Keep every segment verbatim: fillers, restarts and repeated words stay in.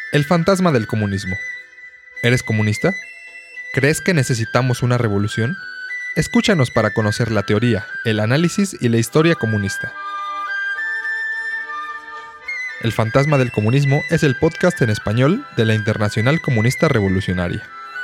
El fantasma del comunismo. ¿Eres comunista? ¿Crees que necesitamos una revolución? Escúchanos para conocer la teoría, el análisis y la historia comunista. El fantasma del comunismo es el podcast en español de la Internacional Comunista Revolucionaria.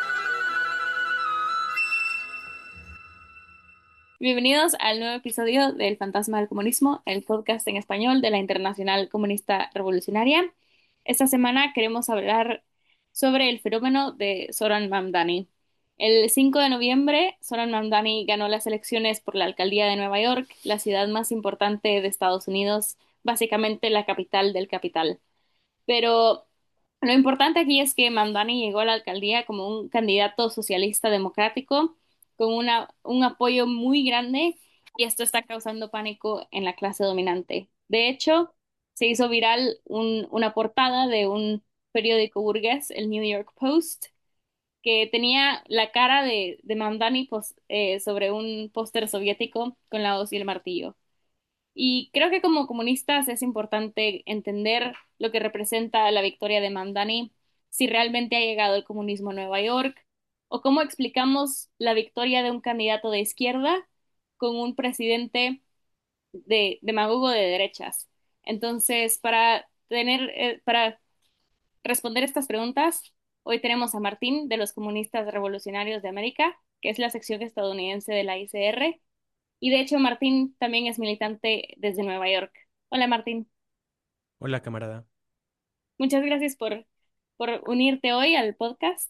Bienvenidos al nuevo episodio del Fantasma del Comunismo, el podcast en español de la Internacional Comunista Revolucionaria. Esta semana queremos hablar sobre el fenómeno de Zoran Mamdani. El cinco de noviembre, Zoran Mamdani ganó las elecciones por la alcaldía de Nueva York, la ciudad más importante de Estados Unidos, básicamente la capital del capital. Pero lo importante aquí es que Mamdani llegó a la alcaldía como un candidato socialista democrático con una, un apoyo muy grande y esto está causando pánico en la clase dominante. De hecho, se hizo viral un- una portada de un periódico burgués, el New York Post, que tenía la cara de, de Mamdani pos- eh, sobre un póster soviético con la hoz y el martillo. Y creo que como comunistas es importante entender lo que representa la victoria de Mamdani, si realmente ha llegado el comunismo a Nueva York, o cómo explicamos la victoria de un candidato de izquierda con un presidente de demagogo de derechas. Entonces, para tener, eh, para responder estas preguntas, hoy tenemos a Martín de los Comunistas Revolucionarios de América, que es la sección estadounidense de la I C R, y de hecho, Martín también es militante desde Nueva York. Hola, Martín. Hola, camarada. Muchas gracias por, por unirte hoy al podcast.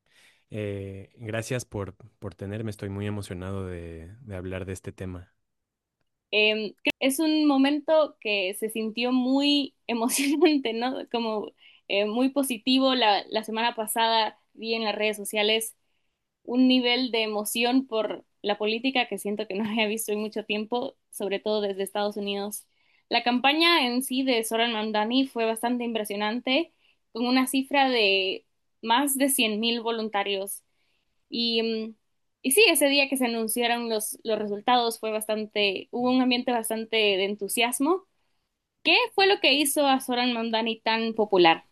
Eh, gracias por, por tenerme. Estoy muy emocionado de, de hablar de este tema. Eh, creo que es un momento que se sintió muy emocionante, ¿no? Como eh, muy positivo. La, la semana pasada vi en las redes sociales un nivel de emoción por la política que siento que no había visto en mucho tiempo, sobre todo desde Estados Unidos. La campaña en sí de Zoran Mamdani fue bastante impresionante, con una cifra de más de cien mil voluntarios. Y, mm, y sí, ese día que se anunciaron los, los resultados fue bastante, hubo un ambiente bastante de entusiasmo. ¿Qué fue lo que hizo a Zoran Mamdani tan popular?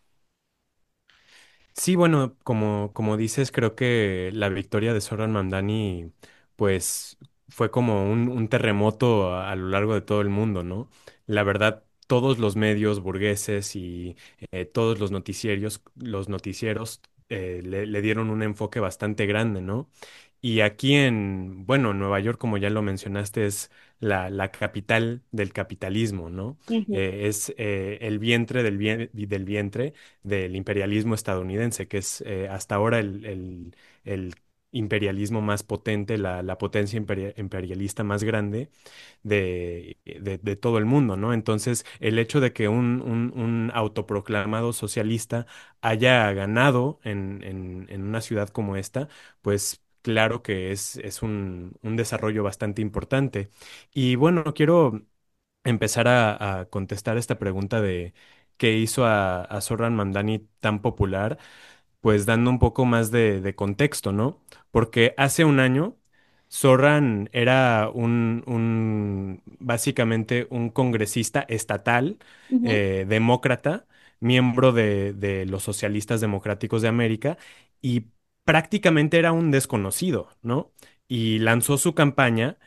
Sí, bueno, como, como dices, creo que la victoria de Zoran Mamdani, pues, fue como un, un terremoto a, a lo largo de todo el mundo, ¿no? La verdad, todos los medios burgueses y eh, todos los noticieros, los noticieros eh, le, le dieron un enfoque bastante grande, ¿no? Y aquí en, bueno, Nueva York, como ya lo mencionaste, es la, la capital del capitalismo, ¿no? Ujú, Eh, es eh, el vientre del, bien- del vientre del imperialismo estadounidense, que es eh, hasta ahora el, el- el imperialismo más potente, la, la potencia imperia- imperialista más grande de, de- de todo el mundo, ¿no? Entonces, el hecho de que un, un- un autoproclamado socialista haya ganado en, en- en una ciudad como esta, pues claro que es, es un, un desarrollo bastante importante. Y bueno, quiero empezar a, a contestar esta pregunta de qué hizo a, a Zohran Mamdani tan popular, pues dando un poco más de, de contexto, ¿no? Porque hace un año Zohran era un, un- básicamente un congresista estatal, ujú, eh, demócrata, miembro de, de los Socialistas Democráticos de América y prácticamente era un desconocido, ¿no? Y lanzó su campaña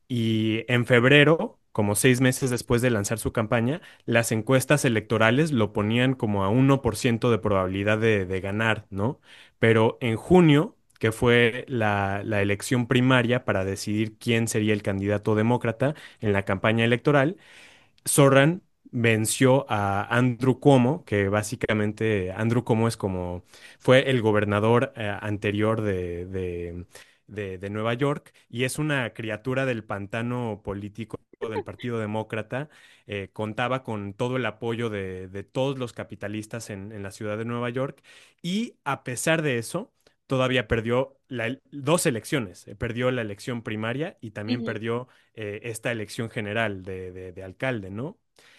y en febrero, como seis meses después de lanzar su campaña, las encuestas electorales lo ponían como a uno por ciento de probabilidad de, de ganar, ¿no? Pero en junio, que fue la, la elección primaria para decidir quién sería el candidato demócrata en la campaña electoral, Zoran venció a Andrew Cuomo, que básicamente Andrew Cuomo es como fue el gobernador eh, anterior de, de, de- de Nueva York y es una criatura del pantano político del Partido Demócrata. Eh, contaba con todo el apoyo de, de todos los capitalistas en, en la ciudad de Nueva York y a pesar de eso, todavía perdió la- dos elecciones. Eh, Perdió la elección primaria y también ujú. perdió eh, esta elección general de, de- de alcalde, ¿no?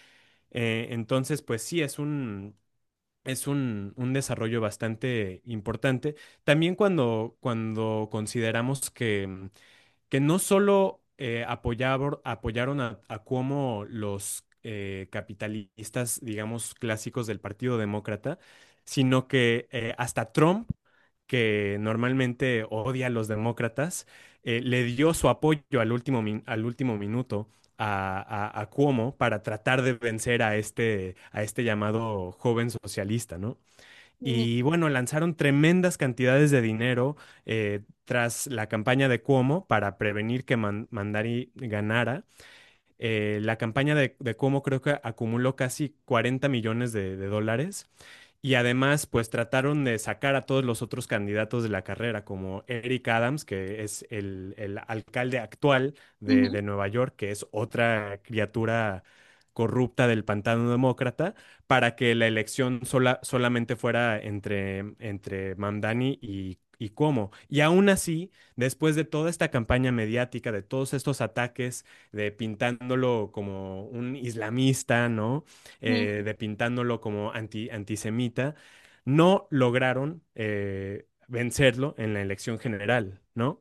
Eh, entonces, pues sí, es un, es un, un desarrollo bastante importante. También cuando, cuando consideramos que, que no solo eh, apoyabor- apoyaron a, a Cuomo los eh, capitalistas, digamos, clásicos del Partido Demócrata, sino que eh, hasta Trump, que normalmente odia a los demócratas, eh, le dio su apoyo al último, min- al último minuto a, a- a Cuomo para tratar de vencer a este, a este llamado joven socialista, ¿no? Mm, Y bueno, lanzaron tremendas cantidades de dinero eh, tras la campaña de Cuomo para prevenir que Man- Mandani ganara. Eh, la campaña de, de Cuomo creo que acumuló casi cuarenta millones de, de dólares y además pues trataron de sacar a todos los otros candidatos de la carrera, como Eric Adams, que es el, el alcalde actual de, ujú, de Nueva York, que es otra criatura corrupta del pantano demócrata, para que la elección sola- solamente fuera entre, entre Mamdani y, y Cuomo. Y aún así, después de toda esta campaña mediática, de todos estos ataques, de pintándolo como un islamista, ¿no? mm, Eh, de pintándolo como anti, antisemita, no lograron eh, vencerlo en la elección general, ¿no?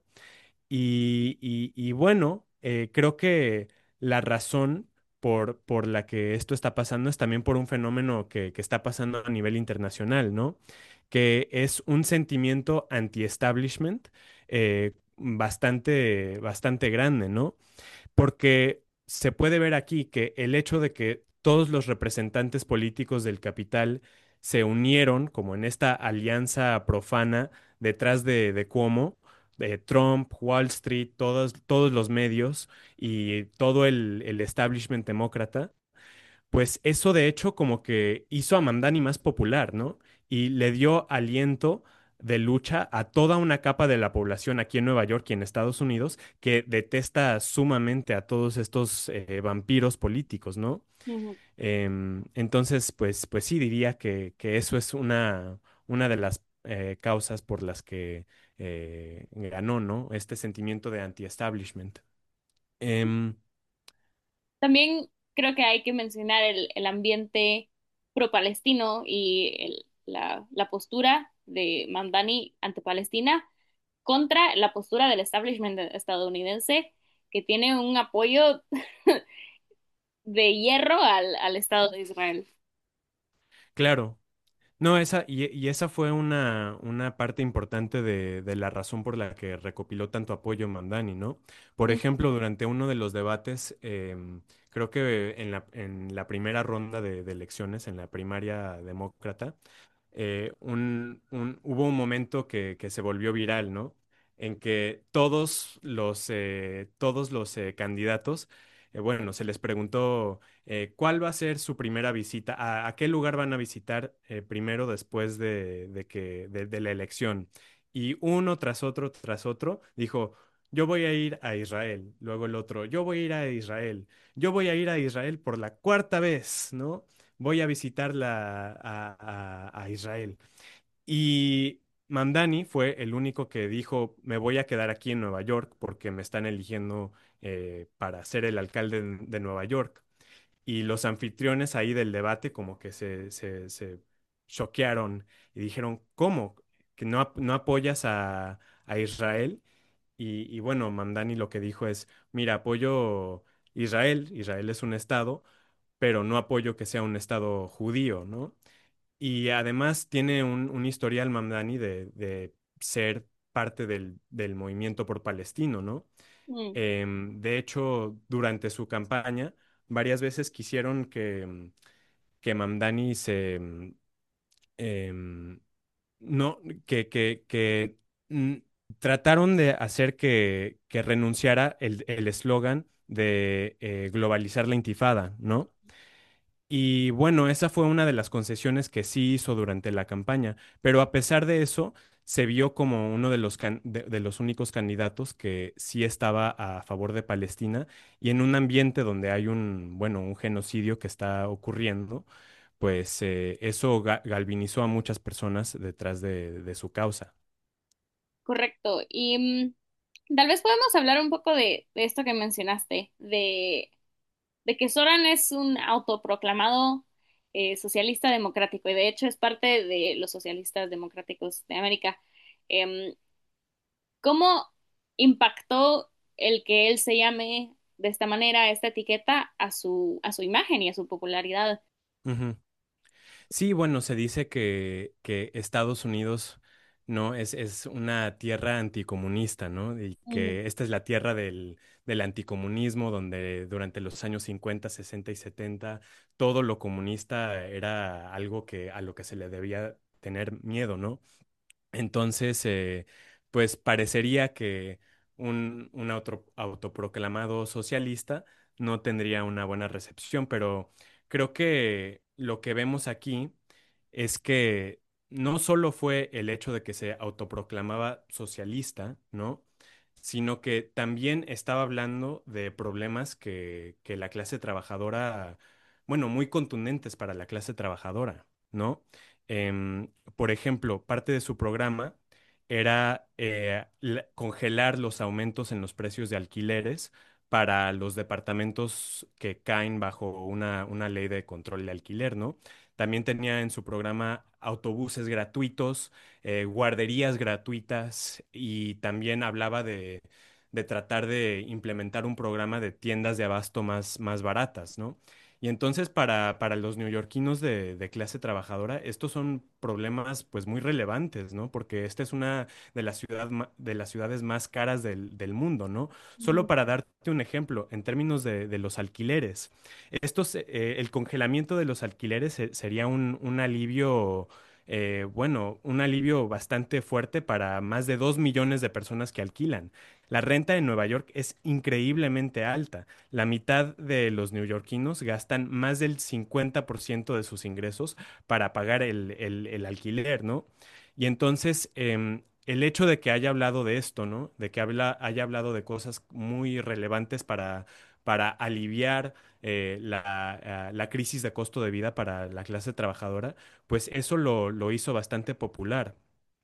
Y, y- y bueno, eh, creo que la razón por, por la que esto está pasando es también por un fenómeno que, que está pasando a nivel internacional, ¿no? Que es un sentimiento anti-establishment eh, bastante, bastante grande, ¿no? Porque se puede ver aquí que el hecho de que todos los representantes políticos del capital se unieron como en esta alianza profana detrás de, de Cuomo, de Trump, Wall Street, todos, todos los medios y todo el, el establishment demócrata, pues eso de hecho como que hizo a Mamdani más popular, ¿no? Y le dio aliento de lucha a toda una capa de la población aquí en Nueva York y en Estados Unidos que detesta sumamente a todos estos eh, vampiros políticos, ¿no? ujú. Em, entonces, pues, pues sí diría que, que eso es una, una de las eh, causas por las que eh, ganó, ¿no? Este sentimiento de anti-establishment. Em, También creo que hay que mencionar el, el ambiente pro-palestino y el- la, la postura de Mamdani ante Palestina contra la postura del establishment estadounidense, que tiene un apoyo de hierro al, al Estado de Israel. claro. No, esa, y, y esa fue una, una parte importante de, de la razón por la que recopiló tanto apoyo Mamdani, ¿no? Por Ujú, ejemplo, durante uno de los debates, em, creo que en la, en la primera ronda de, de elecciones, en la primaria demócrata, eh, un, un- hubo un momento que, que se volvió viral, ¿no? En que todos los, eh, todos los eh, candidatos, eh, bueno, se les preguntó eh, cuál va a ser su primera visita, a, a qué lugar van a visitar eh, primero después de, de que, de, de la elección. Y uno tras otro, tras otro, dijo, yo voy a ir a Israel. Luego el otro, yo voy a ir a Israel. Yo voy a ir a Israel por la cuarta vez, ¿no? Voy a visitar la- a, a- a Israel. Y Mamdani fue el único que dijo, me voy a quedar aquí en Nueva York porque me están eligiendo eh, para ser el alcalde de, de Nueva York. Y los anfitriones ahí del debate como que se, se, se choquearon y dijeron, ¿cómo? ¿Que no, ap- no apoyas a, a Israel? Y, y bueno, Mamdani lo que dijo es, mira, apoyo Israel, Israel es un estado, pero no apoyo que sea un estado judío, ¿no? Y además tiene un, un historial Mamdani de, de ser parte del, del movimiento por Palestino, ¿no? mm, Em, de hecho, durante su campaña, varias veces quisieron que, mm, que Mamdani se, mm, em, no, que, que, que mm, trataron de hacer que, que renunciara el el eslogan de eh, globalizar la intifada, ¿no? Y bueno, esa fue una de las concesiones que sí hizo durante la campaña, pero a pesar de eso, se vio como uno de los, can- de, de los únicos candidatos que sí estaba a favor de Palestina y en un ambiente donde hay un, bueno, un genocidio que está ocurriendo, pues eh, eso ga- galvanizó a muchas personas detrás de, de su causa. correcto. Y mm, tal vez podemos hablar un poco de, de esto que mencionaste, de, de que Soran es un autoproclamado eh, socialista democrático y de hecho es parte de los socialistas democráticos de América. Em, ¿Cómo impactó el que él se llame de esta manera, esta etiqueta, a su, a su imagen y a su popularidad? Ujú. Sí, bueno, se dice que, que Estados Unidos no es, es una tierra anticomunista, ¿no? Y Ujú, que esta es la tierra del, del anticomunismo, donde durante los años cincuenta, sesenta y setenta todo lo comunista era algo que a lo que se le debía tener miedo, ¿no? Entonces, eh, pues parecería que un, un auto- autoproclamado socialista no tendría una buena recepción, pero creo que lo que vemos aquí es que no solo fue el hecho de que se autoproclamaba socialista, ¿no? Sino que también estaba hablando de problemas que, que la clase trabajadora, bueno, muy contundentes para la clase trabajadora, ¿no? Em, por ejemplo, parte de su programa era eh, la- congelar los aumentos en los precios de alquileres para los departamentos que caen bajo una, una ley de control de alquiler, ¿no? También tenía en su programa autobuses gratuitos, eh, guarderías gratuitas y también hablaba de, de tratar de implementar un programa de tiendas de abasto más, más baratas, ¿no? Y entonces para, para los neoyorquinos de, de clase trabajadora, estos son problemas pues muy relevantes, ¿no? Porque esta es una de las ciudad ma- de las ciudades más caras del, del mundo, ¿no? Solo ujú, para darte un ejemplo, en términos de, de los alquileres, estos, eh, el congelamiento de los alquileres se- sería un, un alivio, eh, bueno, un alivio bastante fuerte para más de dos millones de personas que alquilan. La renta en Nueva York es increíblemente alta. La mitad de los neoyorquinos gastan más del cincuenta por ciento de sus ingresos para pagar el, el- el alquiler, ¿no? Y entonces, em, el hecho de que haya hablado de esto, ¿no? De que habla, haya hablado de cosas muy relevantes para, para aliviar eh, la, ah, la crisis de costo de vida para la clase trabajadora, pues eso lo, lo hizo bastante popular.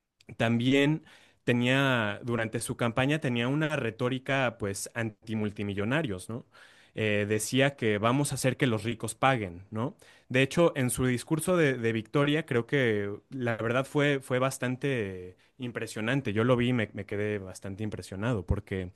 También tenía, durante su campaña tenía una retórica pues antimultimillonarios, ¿no? Eh, decía que vamos a hacer que los ricos paguen, ¿no? De hecho, en su discurso de, de victoria, creo que la verdad fue, fue bastante impresionante. Yo lo vi y me, me quedé bastante impresionado porque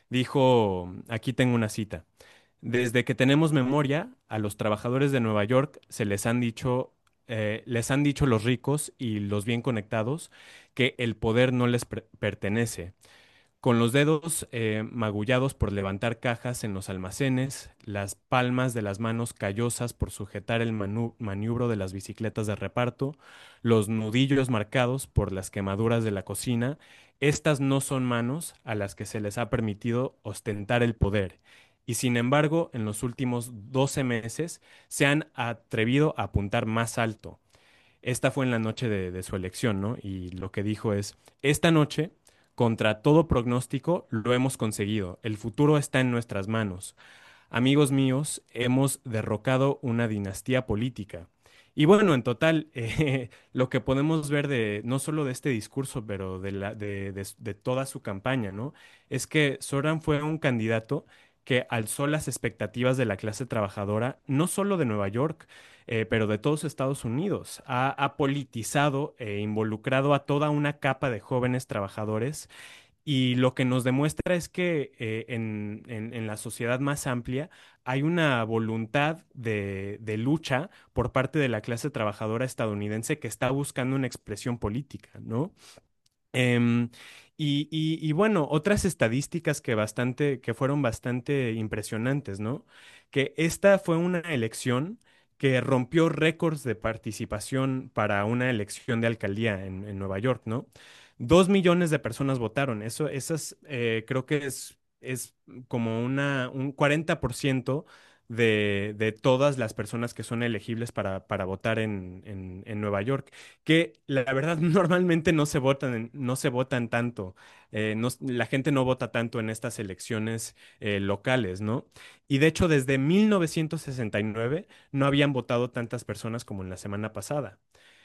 dijo, aquí tengo una cita. Desde que tenemos memoria, a los trabajadores de Nueva York se les han dicho, eh, les han dicho los ricos y los bien conectados que el poder no les per- pertenece. Con los dedos eh, magullados por levantar cajas en los almacenes, las palmas de las manos callosas por sujetar el manu- maniubro de las bicicletas de reparto, los nudillos marcados por las quemaduras de la cocina, estas no son manos a las que se les ha permitido ostentar el poder. Y sin embargo, en los últimos doce meses se han atrevido a apuntar más alto. Esta fue en la noche de, de su elección, ¿no? Y lo que dijo es, esta noche, contra todo pronóstico, lo hemos conseguido. El futuro está en nuestras manos. Amigos míos, hemos derrocado una dinastía política. Y bueno, en total, eh, lo que podemos ver de no solo de este discurso, pero de la, de, de- de toda su campaña, ¿no? Es que Soran fue un candidato que alzó las expectativas de la clase trabajadora, no solo de Nueva York, eh, pero de todos Estados Unidos. Ha, ha politizado e involucrado a toda una capa de jóvenes trabajadores y lo que nos demuestra es que eh, en, en- en la sociedad más amplia hay una voluntad de, de lucha por parte de la clase trabajadora estadounidense que está buscando una expresión política, ¿no? Em, y, y- y bueno, otras estadísticas que bastante, que fueron bastante impresionantes, ¿no? Que esta fue una elección que rompió récords de participación para una elección de alcaldía en, en Nueva York, ¿no? Dos millones de personas votaron. Eso, esas, eh, creo que es, es como una, un cuarenta por ciento de, de todas las personas que son elegibles para, para votar en, en en Nueva York que la verdad normalmente no se votan, en- no se votan tanto, eh, no s- la gente no vota tanto en estas elecciones eh, locales, ¿no? Y de hecho desde mil novecientos sesenta y nueve no habían votado tantas personas como en la semana pasada.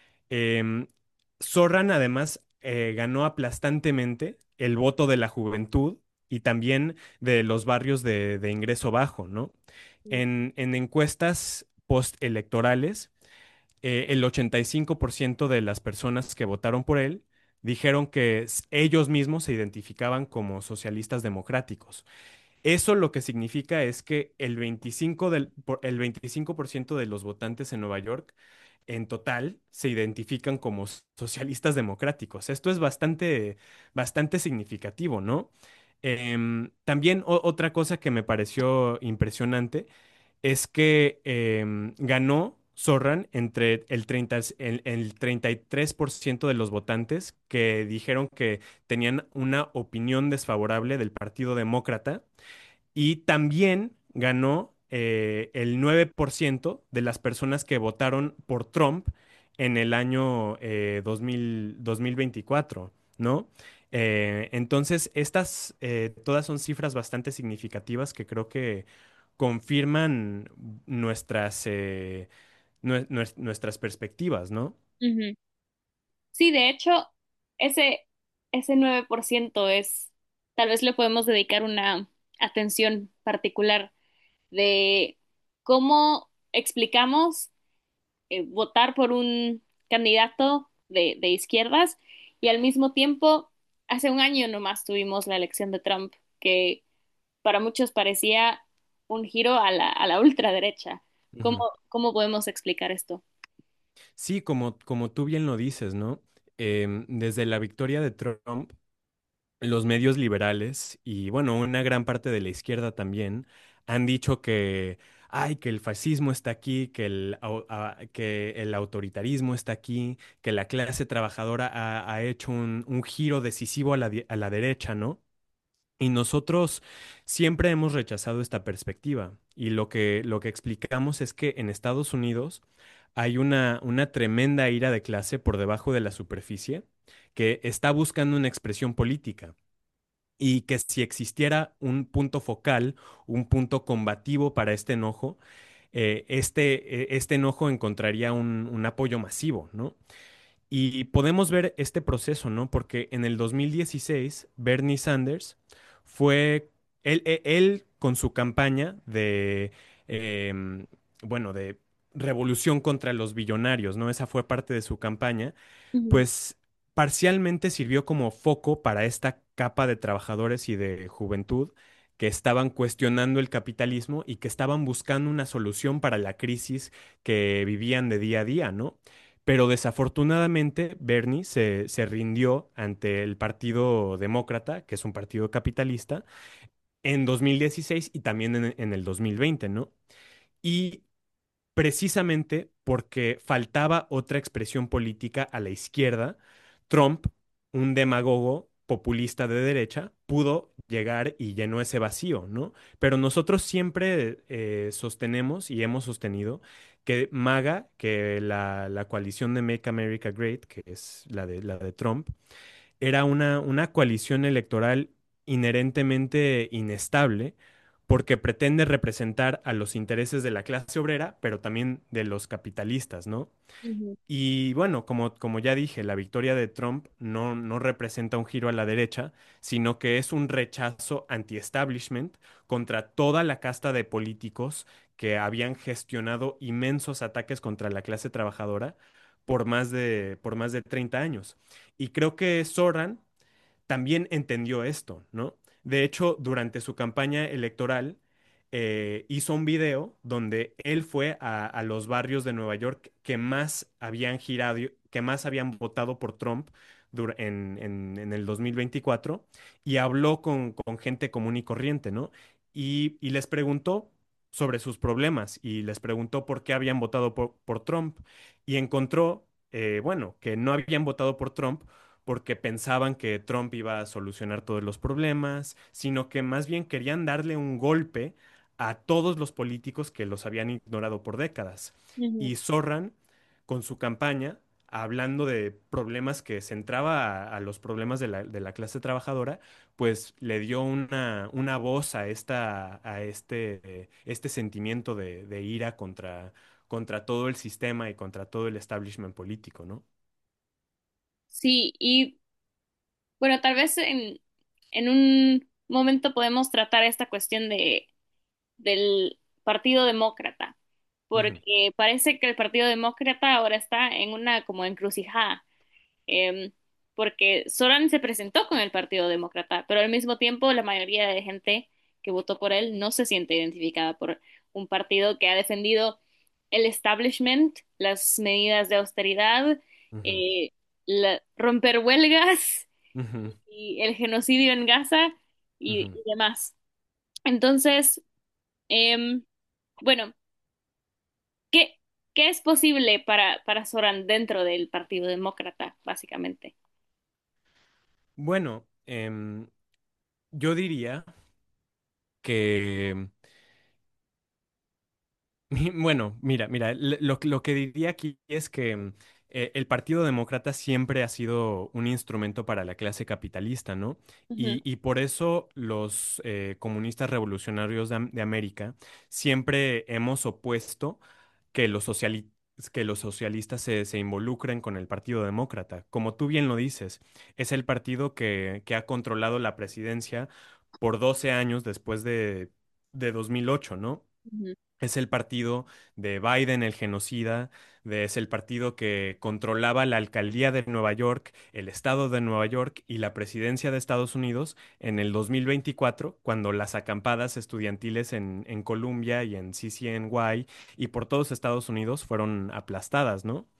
Em, Zorran además eh, ganó aplastantemente el voto de la juventud y también de los barrios de, de ingreso bajo, ¿no? En, en encuestas postelectorales eh, el ochenta y cinco por ciento de las personas que votaron por él dijeron que s- ellos mismos se identificaban como socialistas democráticos. Eso lo que significa es que el veinticinco del, por- el veinticinco por ciento de los votantes en Nueva York en total se identifican como socialistas democráticos. Esto es bastante, bastante significativo, ¿no? Em, también o- otra cosa que me pareció impresionante es que em, ganó Zorran entre el treinta, el, el treinta y tres por ciento de los votantes que dijeron que tenían una opinión desfavorable del Partido Demócrata y también ganó eh, el nueve por ciento de las personas que votaron por Trump en el año eh, dos mil dos mil veinticuatro, ¿no? Eh, entonces, estas eh, todas son cifras bastante significativas que creo que confirman nuestras, eh, nue- nues- nuestras perspectivas, ¿no? Ujú. Sí, de hecho, ese, ese nueve por ciento es, tal vez le podemos dedicar una atención particular de cómo explicamos eh, votar por un candidato de, de izquierdas y al mismo tiempo, hace un año nomás tuvimos la elección de Trump, que para muchos parecía un giro a la, a la ultraderecha. ¿Cómo, Ujú. cómo podemos explicar esto? Sí, como, como tú bien lo dices, ¿no? Em, desde la victoria de Trump, los medios liberales y bueno, una gran parte de la izquierda también han dicho que, ay, que el fascismo está aquí, que el, au- a- que el autoritarismo está aquí, que la clase trabajadora ha, ha hecho un, un giro decisivo a la, di- a la derecha, ¿no? Y nosotros siempre hemos rechazado esta perspectiva. Y lo que, lo que explicamos es que en Estados Unidos hay una, una tremenda ira de clase por debajo de la superficie que está buscando una expresión política y que si existiera un punto focal, un punto combativo para este enojo, eh, este, eh, este enojo encontraría un, un apoyo masivo, ¿no? Y podemos ver este proceso, ¿no? Porque en el dos mil dieciséis, Bernie Sanders fue, él, él- él con su campaña de, em, bueno, de revolución contra los billonarios, ¿no? Esa fue parte de su campaña Ujú, pues parcialmente sirvió como foco para esta capa de trabajadores y de juventud que estaban cuestionando el capitalismo y que estaban buscando una solución para la crisis que vivían de día a día, ¿no? Pero desafortunadamente Bernie se, se rindió ante el Partido Demócrata, que es un partido capitalista, en dos mil dieciséis y también en, en el dos mil veinte, ¿no? Y precisamente porque faltaba otra expresión política a la izquierda, Trump, un demagogo populista de derecha, pudo llegar y llenó ese vacío, ¿no? Pero nosotros siempre eh, sostenemos y hemos sostenido que MAGA, que la, la coalición de Make America Great, que es la de, la de Trump, era una, una coalición electoral inherentemente inestable porque pretende representar a los intereses de la clase obrera, pero también de los capitalistas, ¿no? ujú, Y bueno, como, como ya dije, la victoria de Trump no, no representa un giro a la derecha, sino que es un rechazo anti-establishment contra toda la casta de políticos que habían gestionado inmensos ataques contra la clase trabajadora por más de, por más de treinta años. Y creo que Soran también entendió esto, ¿no? De hecho, durante su campaña electoral, eh, hizo un video donde él fue a, a los barrios de Nueva York que más habían girado, que más habían votado por Trump dur- en, en- en el dos mil veinticuatro y habló con, con gente común y corriente, ¿no? Y, y les preguntó sobre sus problemas y les preguntó por qué habían votado por, por Trump y encontró, eh, bueno, que no habían votado por Trump porque pensaban que Trump iba a solucionar todos los problemas, sino que más bien querían darle un golpe a todos los políticos que los habían ignorado por décadas. ujú. Y Zorran, con su campaña, hablando de problemas que centraba a, a los problemas de la, de la clase trabajadora, pues le dio una, una voz a, esta, a este, eh, este sentimiento de, de ira contra, contra todo el sistema y contra todo el establishment político, ¿no? Sí, y bueno, tal vez en, en un momento podemos tratar esta cuestión de, del Partido Demócrata, Ujú, porque parece que el Partido Demócrata ahora está en una como encrucijada, em, porque Soran se presentó con el Partido Demócrata, pero al mismo tiempo la mayoría de gente que votó por él no se siente identificada por un partido que ha defendido el establishment, las medidas de austeridad, Ujú, eh, la- romper huelgas ujú, y el genocidio en Gaza y, ujú. y demás. Entonces, em, bueno, ¿qué, qué es posible para, para Soran dentro del Partido Demócrata, básicamente? Bueno, em, yo diría que Mi- Bueno, mira, mira, le- lo, lo que diría aquí es que mm, eh, el Partido Demócrata siempre ha sido un instrumento para la clase capitalista, ¿no? Ujú, Y, y por eso los eh, comunistas revolucionarios de, Am- de América siempre hemos opuesto que los sociali- que los socialistas se, se involucren con el Partido Demócrata. Como tú bien lo dices, es el partido que, que ha controlado la presidencia por doce años después de, de dos mil ocho, ¿no? ujú, Es el partido de Biden, el genocida, de- es el partido que controlaba la alcaldía de Nueva York, el estado de Nueva York y la presidencia de Estados Unidos en el dos mil veinticuatro, cuando las acampadas estudiantiles en, en Columbia y en C C N Y y por todos Estados Unidos fueron aplastadas, ¿no?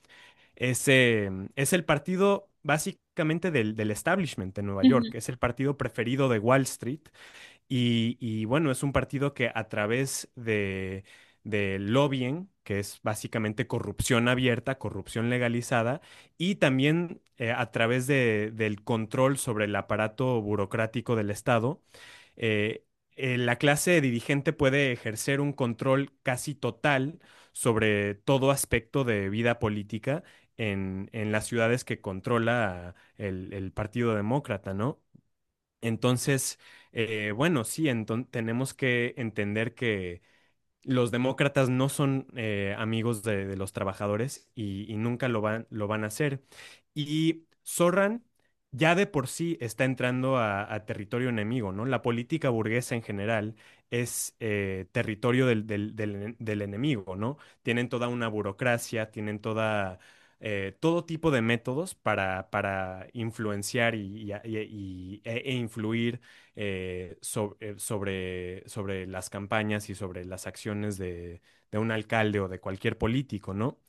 Ese es el partido básicamente del, del establishment de Nueva ujú, York, es el partido preferido de Wall Street y, y bueno, es un partido que a través de, de lobbying, que es básicamente corrupción abierta, corrupción legalizada, y también eh, a través de- del control sobre el aparato burocrático del Estado, eh, eh, la clase dirigente puede ejercer un control casi total sobre todo aspecto de vida política en, en las ciudades que controla el, el Partido Demócrata, ¿no? Entonces, eh, bueno, sí, enton- tenemos que entender que los demócratas no son eh, amigos de, de los trabajadores y, y nunca lo van, lo van a hacer. Y Zorran ya de por sí está entrando a, a territorio enemigo, ¿no? La política burguesa en general es eh, territorio del, del- del- del enemigo, ¿no? Tienen toda una burocracia, tienen toda, eh, todo tipo de métodos para, para influenciar y, y- y- e e influir eh, so- eh, sobre, sobre las campañas y sobre las acciones de, de un alcalde o de cualquier político, ¿no?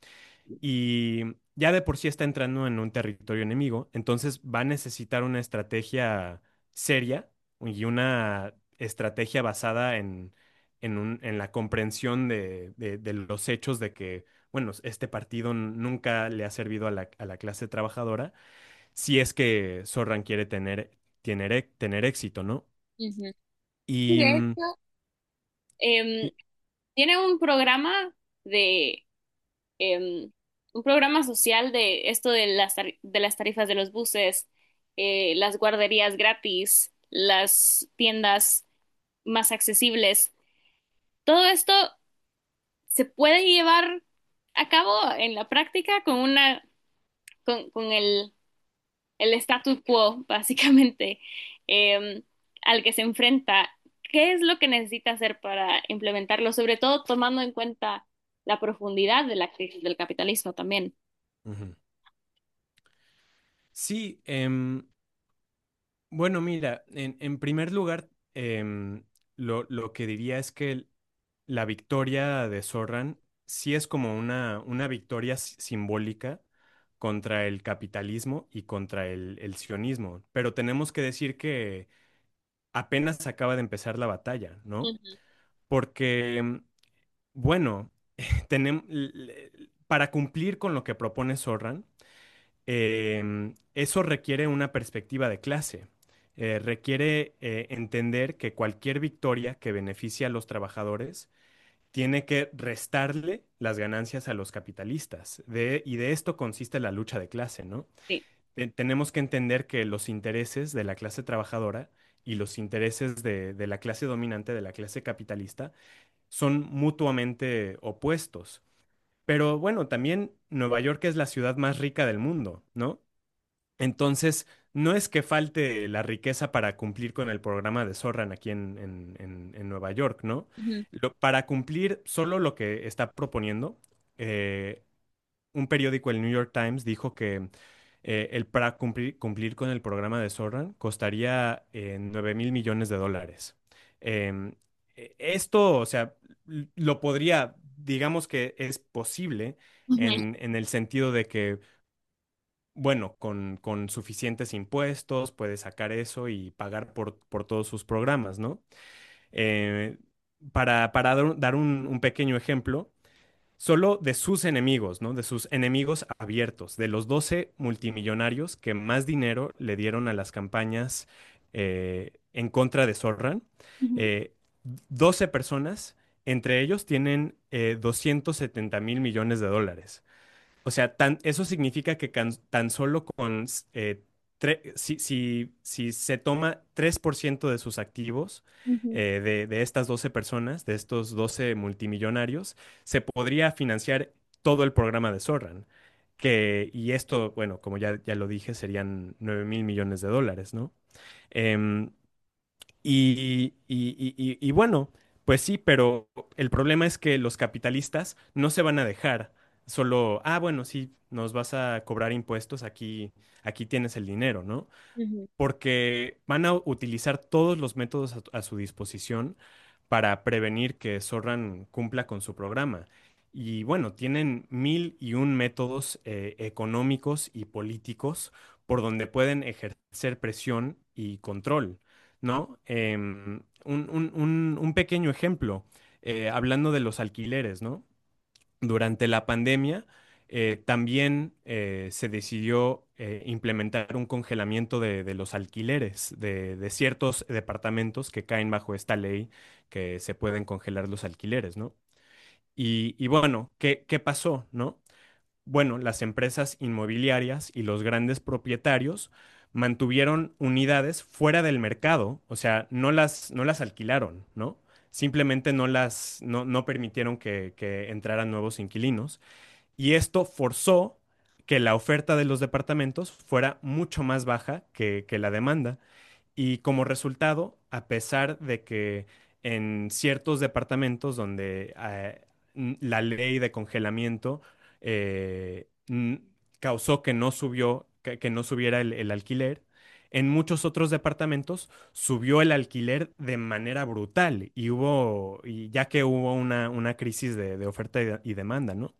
Y ya de por sí está entrando en un territorio enemigo, entonces va a necesitar una estrategia seria y una estrategia basada en, en, un- en la comprensión de, de- de los hechos de que, bueno, este partido nunca le ha servido a la, a la clase trabajadora, si es que Sorran quiere tener, tener, tener éxito, ¿no? ujú. Y Y, de mm, hecho, em, y- tiene un programa de em, un programa social de esto de las, tar- de las tarifas de los buses, eh, las guarderías gratis, las tiendas más accesibles. Todo esto se puede llevar a cabo en la práctica con una, con, con el, el status quo, básicamente, em, al que se enfrenta. ¿Qué es lo que necesita hacer para implementarlo? Sobre todo tomando en cuenta la profundidad de la crisis del capitalismo también. ujú. Sí, em, bueno, mira, en, en primer lugar, em, lo, lo que diría es que el- la victoria de Zorran sí es como una, una victoria si- simbólica contra el capitalismo y contra el, el sionismo, pero tenemos que decir que apenas acaba de empezar la batalla, ¿no? Ujú, Porque, em, bueno, tenemos, para cumplir con lo que propone Zorran, em, eso requiere una perspectiva de clase. Eh, requiere eh, entender que cualquier victoria que beneficie a los trabajadores tiene que restarle las ganancias a los capitalistas. De- y de esto consiste la lucha de clase, ¿no? sí. Te- tenemos que entender que los intereses de la clase trabajadora y los intereses de, de la clase dominante, de la clase capitalista, son mutuamente opuestos. Pero bueno, también Nueva York es la ciudad más rica del mundo, ¿no? Entonces, no es que falte la riqueza para cumplir con el programa de Zorran aquí en, en- en- en Nueva York, ¿no? Ujú, Lo- para cumplir solo lo que está proponiendo, eh, un periódico, el New York Times, dijo que eh, el para cumplir, cumplir con el programa de Zorran costaría eh, nueve mil millones de dólares. Em, e- Esto, o sea, l- lo podría, digamos que es posible Ujú, en, en el sentido de que, bueno, con, con suficientes impuestos puede sacar eso y pagar por, por todos sus programas, ¿no? Eh, para, para dar, un dar un- un pequeño ejemplo, solo de sus enemigos, ¿no? De sus enemigos abiertos, de los doce multimillonarios que más dinero le dieron a las campañas eh, en contra de Sorran, ujú, eh, doce personas, entre ellos tienen eh, doscientos setenta mil millones de dólares. O sea, tan, eso significa que can- tan solo con, eh, tre- si, si- si se toma tres por ciento de sus activos, ujú, eh, de, de estas doce personas, de estos doce multimillonarios, se podría financiar todo el programa de Sorran. Que, y esto, bueno, como ya, ya lo dije, serían nueve mil millones de dólares, ¿no? Em, y, y- y- y- y bueno, pues sí, pero el problema es que los capitalistas no se van a dejar. Solo, ah, bueno, sí, nos vas a cobrar impuestos, aquí, aquí tienes el dinero, ¿no? ujú. Porque van a utilizar todos los métodos a, a su disposición para prevenir que Sorran cumpla con su programa. Y bueno, tienen mil y un métodos eh, económicos y políticos por donde pueden ejercer presión y control, ¿no? Em, un, un- un- un pequeño ejemplo, eh, hablando de los alquileres, ¿no? Durante la pandemia, eh, también eh, se decidió eh, implementar un congelamiento de, de los alquileres de, de ciertos departamentos que caen bajo esta ley que se pueden congelar los alquileres, ¿no? Y, y bueno, ¿qué, qué pasó, no? Bueno, las empresas inmobiliarias y los grandes propietarios mantuvieron unidades fuera del mercado, o sea, no las, no las alquilaron, ¿no? Simplemente no las, no, no permitieron que, que entraran nuevos inquilinos y esto forzó que la oferta de los departamentos fuera mucho más baja que, que la demanda. Y como resultado, a pesar de que en ciertos departamentos donde eh, n- la ley de congelamiento eh, n- causó que no subió, que, que no subiera el, el alquiler, en muchos otros departamentos subió el alquiler de manera brutal y hubo, y ya que hubo una, una crisis de, de oferta y, de- y demanda, ¿no?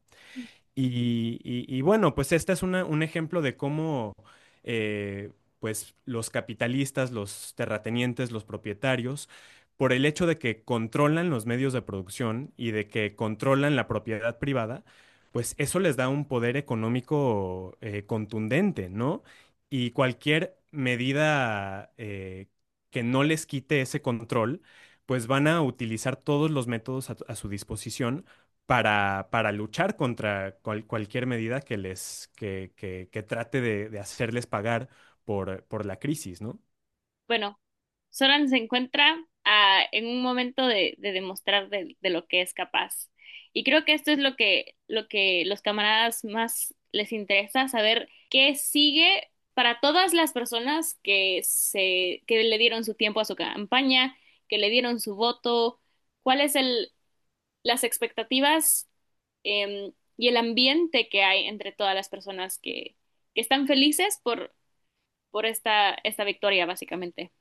Y, y- y bueno, pues este es una- un ejemplo de cómo eh, pues los capitalistas, los terratenientes, los propietarios, por el hecho de que controlan los medios de producción y de que controlan la propiedad privada, pues eso les da un poder económico eh, contundente, ¿no? Y cualquier medida eh, que no les quite ese control, pues van a utilizar todos los métodos a a su disposición para, para luchar contra cual- cualquier medida que les que, que- que trate de, de hacerles pagar por, por la crisis, ¿no? Bueno, Soran se encuentra ah, en un momento de, de demostrar de, de lo que es capaz. Y creo que esto es lo que, lo que los camaradas más les interesa, saber qué sigue para todas las personas que se, que le dieron su tiempo a su campaña, que le dieron su voto, cuál es el, las expectativas em, y el ambiente que hay entre todas las personas que, que están felices por, por esta, esta victoria, básicamente.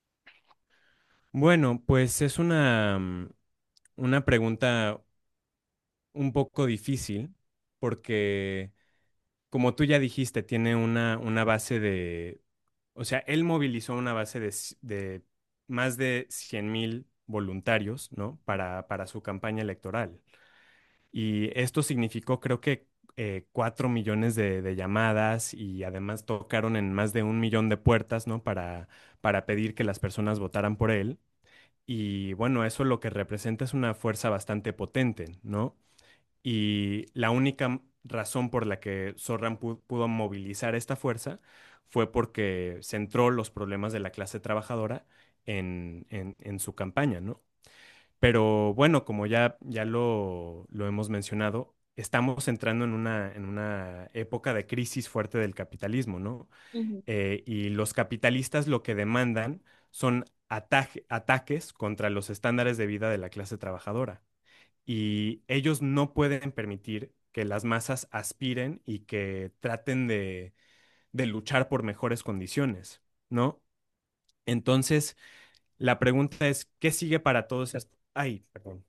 Bueno, pues es una, mm, una pregunta un poco difícil porque, como tú ya dijiste, tiene una, una base de, o sea, él movilizó una base de, c- de más de cien mil voluntarios, ¿no? Para, para su campaña electoral. Y esto significó, creo que, eh, cuatro millones de, de llamadas y además tocaron en más de un millón de puertas, ¿no? Para, para pedir que las personas votaran por él. Y bueno, eso lo que representa es una fuerza bastante potente, ¿no? Y la única razón por la que Sorran pu- pudo movilizar esta fuerza fue porque centró los problemas de la clase trabajadora en, en en su campaña, ¿no? Pero bueno, como ya, ya lo, lo hemos mencionado, estamos entrando en una, en una época de crisis fuerte del capitalismo, ¿no? Ujú. Eh, y los capitalistas lo que demandan son ataje- ataques contra los estándares de vida de la clase trabajadora. Y ellos no pueden permitir que las masas aspiren y que traten de, de luchar por mejores condiciones, ¿no? Entonces, La pregunta es, ¿qué sigue para todos estos? Ay, perdón.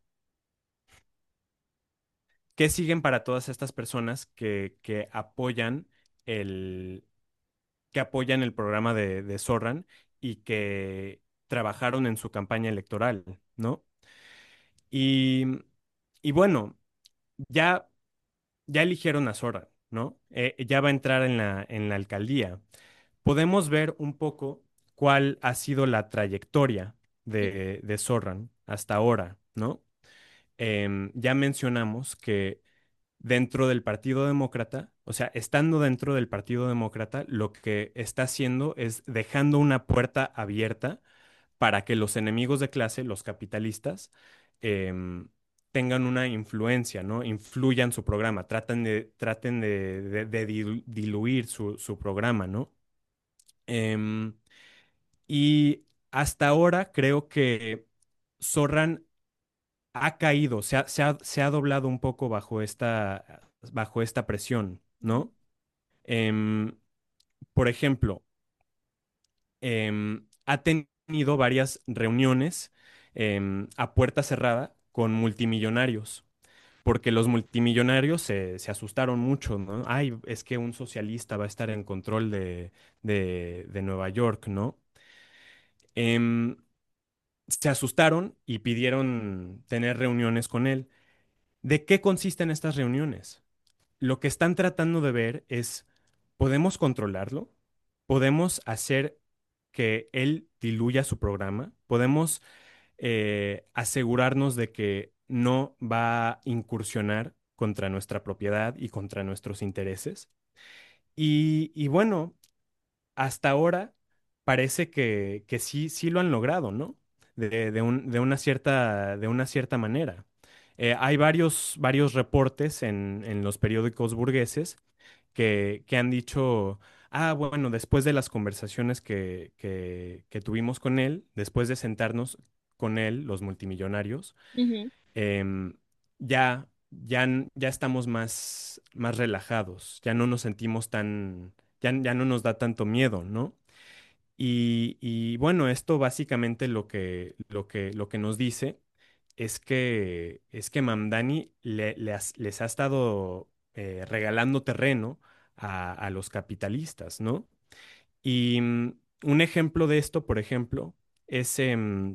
¿Qué siguen para todas estas personas que, que apoyan el, que apoyan el programa de, de Sorran y que trabajaron en su campaña electoral, ¿no? Y, y bueno, ya, ya eligieron a Sorran, ¿no? Eh, ya va a entrar en la, en la alcaldía. Podemos ver un poco cuál ha sido la trayectoria de, de Sorran hasta ahora, ¿no? Em, ya mencionamos que dentro del Partido Demócrata, o sea, estando dentro del Partido Demócrata, lo que está haciendo es dejando una puerta abierta para que los enemigos de clase, los capitalistas, em, tengan una influencia, ¿no? Influyan su programa, traten de, traten de, de- de dilu- diluir su, su programa, ¿no? Em, y hasta ahora creo que Zorran ha caído, se ha, se ha- se ha doblado un poco bajo esta, bajo esta presión, Ujú, ¿no? Em, por ejemplo, em, ha tenido varias reuniones em, a puerta cerrada con multimillonarios, porque los multimillonarios se, se asustaron mucho, ¿no? Ay, es que un socialista va a estar en control de, de, de Nueva York, ¿no? Em, Se asustaron y pidieron tener reuniones con él. ¿De qué consisten estas reuniones? Lo que están tratando de ver es, ¿podemos controlarlo? ¿Podemos hacer que él diluya su programa? ¿Podemos eh, asegurarnos de que no va a incursionar contra nuestra propiedad y contra nuestros intereses? Y, y bueno, hasta ahora parece que, que sí, sí lo han logrado, ¿no? De, de un- de una cierta, de una cierta manera. Eh, hay varios, varios reportes en, en los periódicos burgueses que, que han dicho, ah, bueno, después de las conversaciones que, que, que tuvimos con él, después de sentarnos con él, los multimillonarios, ujú, em, ya, ya, n- ya estamos más, más relajados, ya no nos sentimos tan, ya, ya no nos da tanto miedo, ¿no? Y, y bueno, esto básicamente lo que, lo que, lo que nos dice es que, es que Mamdani le- le has- les ha estado eh, regalando terreno a, a los capitalistas, ¿no? Y mm, un ejemplo de esto, por ejemplo, es em,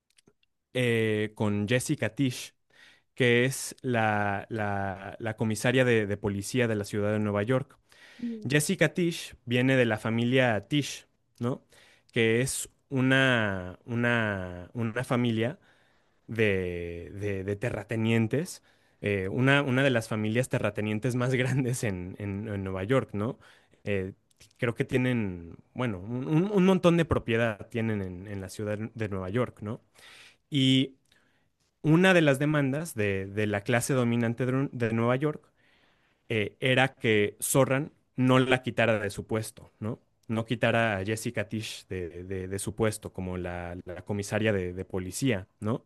eh, con Jessica Tisch, que es la, la- la comisaria de, de policía de la ciudad de Nueva York. ujú, Jessica Tisch viene de la familia Tisch, ¿no? Que es una, una, una familia de, de- de terratenientes, eh, una, una de las familias terratenientes más grandes en, en- en Nueva York, ¿no? Eh, Creo que tienen, bueno, un, un- un montón de propiedad tienen en, en la ciudad de Nueva York, ¿no? Y una de las demandas de, de la clase dominante de, de Nueva York eh, era que Zorran no la quitara de su puesto, ¿no? No quitara a Jessica Tisch de, de- de su puesto como la, la comisaria de, de policía, ¿no?